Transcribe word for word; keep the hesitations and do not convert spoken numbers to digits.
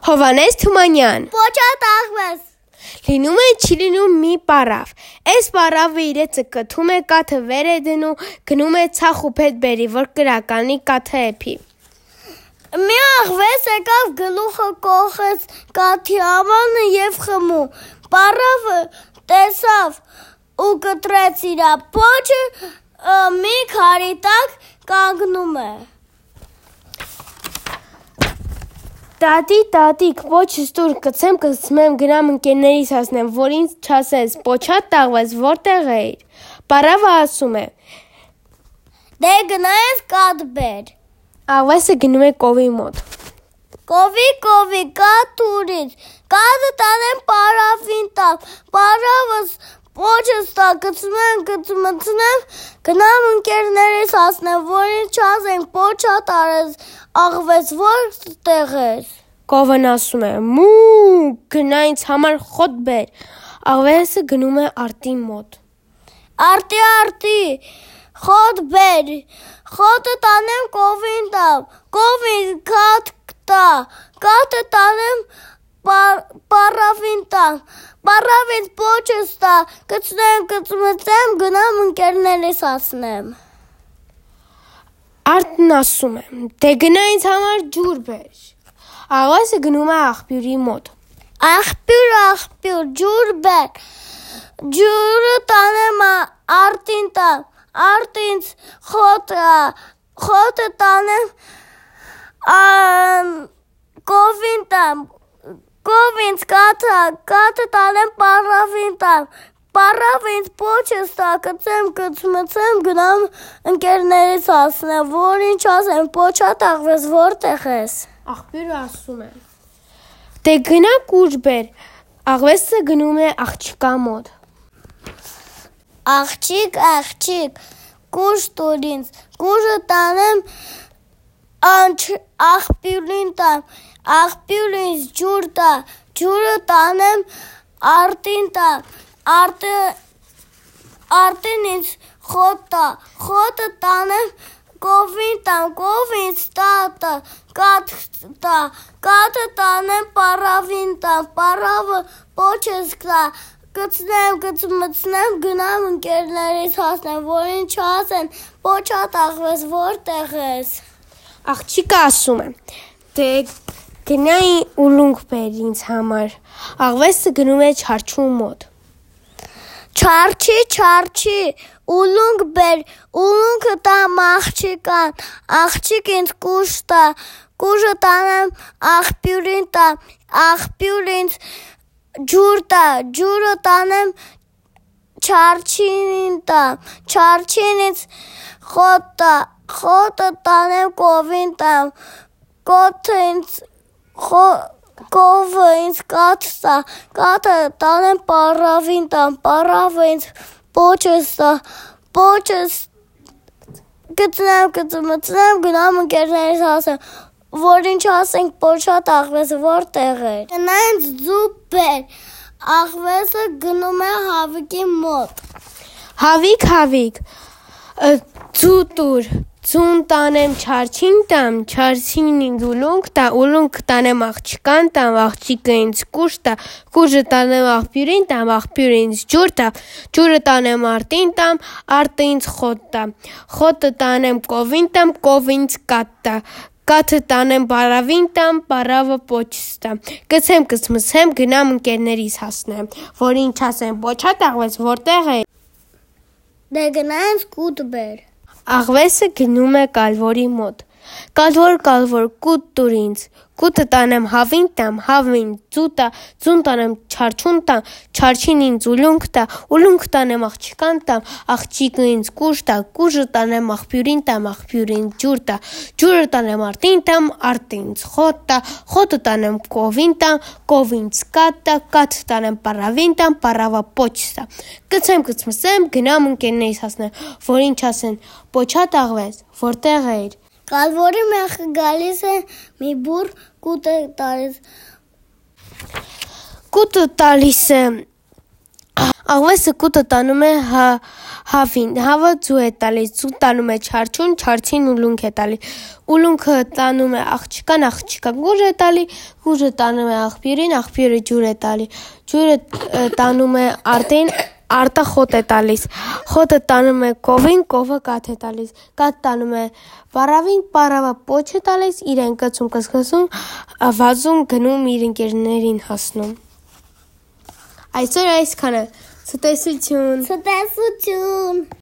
Հովհաննես Թումանյան Պոչատ աղվես Լինում է չի լինում մի պարավ Այս պարավը իրեցը կթում է կաթը վեր է դնում Գնում է ցախ ու փետ բերի որ կրականի կաթը էփի Մի աղվես եկավ գլուխը կողեց կաթի ամանը և խմում Պարավը տեսավ ու կտրեց իրա պոչը մի քարի տակ կանգնում է Տատի, տատիկ, պոչս տուր կցեմ կցմեմ գնամ ընկերներիս հասնեմ, որ ինձ չասես, պոչատ տաղվես, որտեղ էիր, պարավը ասում է Դե գնայես կաթ բեր Աղվեսը գնում է կովի մոտ Կովի, կովի, կաթ ուրից, կաթը տանեմ պարավին տակ, պարավս պոչս տակ, կցմեմ, կցմցնեմ, գնամ ընկերներիս հասնեմ, որ ինձ չասենք, պոչատ արես, աղվես, որտեղ ես Կովն ասում է, մու, գնա ինձ համար խոտ բեր, աղվեսը գնում է արտի մոտ Արտի, արտի, խոտ բեր, խոտը տանեմ կովին տամ, կովին կաթ տա, կաթը տանեմ պարավին տամ, պարավին պոչս տա, կցնեմ, կցմծեմ, գնամ ընկերներիս հասնեմ Արտն ասում է, դե գնա ինձ համար ջուր բեր Աղվեսը գնում է աղբյուրի մոտ Աղբյուր, աղբյուր, ջուր բեր Ջուրը տանեմ արտին տամ, արտինց խոտը, խոտը տանեմ կովին տամ, կովինց կաթը, կաթը տանեմ պարավին տամ Պարավինց պոչս տա, կծեմ, կցմցեմ, գնամ ընկերներիս հասնեմ, որ ինչ ասեմ, պոչատ աղվես, որտեղ ես Աղբյուրը ասում է Դե գնա կուժ բեր Աղվեսը գնում է աղջկա մոտ Աղջիկ, աղջիկ, կուժ տուր ինձ, կուժը տանեմ աղբյուրին տամ, աղբյուր ինձ ջուր տա, ջուրը տանեմ արտին տամ, արտին ինձ խոտ տա, խոտը տանեմ կովին տամ, կովինց տա, կաթ տա, կաթը տանեմ պարավին տամ, պարավը պոչս տա, կցնեմ, կցմցնեմ, գնամ ընկերներիս հասնեմ, որ ինչ ասեն, պոչատ աղվես, որտեղ ես Աղջիկը ասում է, դե գնայի ուլունք բեր ինձ համար, աղվեսը գնում է չարչու մոտ Չարչի, չարչի, ուլունք բեր, ուլունքը տամ աղջիկան, աղջիկ ինձ կուժ տա, կուժը տանեմ աղբյուրին տա, աղբյուր ինձ ջուր տա, ջուրը տանեմ չարչին տա, չարչին ինձ խոտ տա, խոտը տանեմ կովին տամ, կոթը ինձ Կովը ինձ կաթ տա, կաթը տանեմ պարավին տամ, պարավը ինձ պոչս տա, պոչս կծնեմ, կծմծնեմ, գնամ ընկերներիս հասնեմ, որ ինչ ասենք պոչատ աղվեսը որտեղ է Գնա ինձ ձու բեր, աղվեսը գնում է հավիկի մոտ Հավիկ, հավիկ, ձու տուր Ձուն տանեմ չարչին տամ, չարչին ինձ ուլունք տա, ուլունք տանեմ աղջկան տամ, աղջիկը ինձ կուժ տա, կուժը տանեմ աղբյուրին տամ, աղբյուրը ինձ ջուր տա, ջուրը տանեմ արտին տամ, արտը ինձ խոտ տա, խոտը տանեմ կովին տամ, կովը ինձ կաթ տա, կաթը տանեմ պարավին տամ, պարավը պոչս տա, կցեմ, կցմցեմ, գնամ ընկերներիս հասնեմ, որ ինչ ասեմ, պոչատ աղվես, որտեղ է Դե գնա ինձ կուտ բեր Աղվեսը գնում է կալվորի մոտ Կալվոր, կալվոր, կուտ տուր ինձ Կուտը տանեմ հավին տամ, հավին ձու տա, ձուն տանեմ չարչուն տամ, չարչին ինձ ուլունք տա, ուլունք տանեմ աղջկան տամ, աղջիկը ինձ կուժ տա, կուժը տանեմ աղբյուրին տամ, աղբյուրին ջուր տա, ջուրը տանեմ արտին տամ, արտը ինձ խոտ տա, խոտը տանեմ կովին տամ, կովինց կաթ տա, կաթը տանեմ պարավին տամ, պարավը պոչս տա, կցեմ, կցմցեմ, գնամ ընկերներիս հասնեմ, որ ինչ ասեն, պոչատ աղվես, որտեղ էիր Կալվորի մեղքը գալիս է մի բուր կուտը տալիս Կուտը տալիս է Աղվեսը կուտը տանում է հա, հավին, հավը ձու է տալիս, ձու տանում է չարչուն, չարչին ուլունք է տալի, ուլունքը տանում է աղջկան, աղջկան գուր է տալի, գուրը տանում է աղբյուրին, աղբյուրը ջուր է տալի, ջուրը տանում է արտին, արտը խոտ է տալիս, խոտը տանում է կովին, կովը կաթ է տալիս, կաթ տանում է պարավին, պարավը պոչ է տալիս, իրեն կծում կսկսում, վազում գնում իր ընկերներին հասնում։ Այսօր այսքանը, ցտեսություն։ Ցտեսություն։